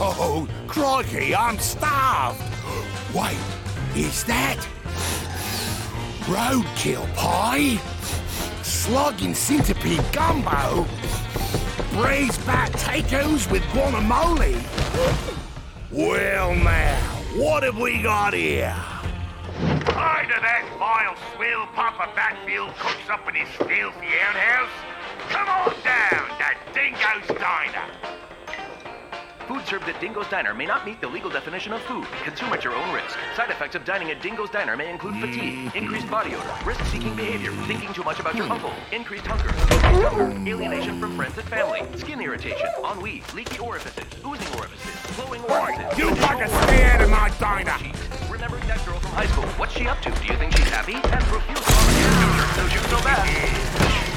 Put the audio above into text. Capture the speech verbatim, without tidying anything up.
Oh, crikey, I'm starved. Wait, is that roadkill pie? Slug and centipede gumbo? Braised bat tacos with guacamole? Well now, what have we got here? Either that vile swill Papa Batfield cooks up in his filthy outhouse. Come on down to Dingo's Diner. Food served at Dingo's Diner may not meet the legal definition of food. Consume at your own risk. Side effects of dining at Dingo's Diner may include fatigue, increased body odor, risk-seeking behavior, thinking too much about your uncle, increased hunger, increased hunger, alienation from friends and family, skin irritation, ennui, leaky orifices, oozing orifices, flowing orifices. You fuckers stay out of my diner! Remembering that girl from high school, what's she up to? Do you think she's happy? And profuse volunteer so she was so bad.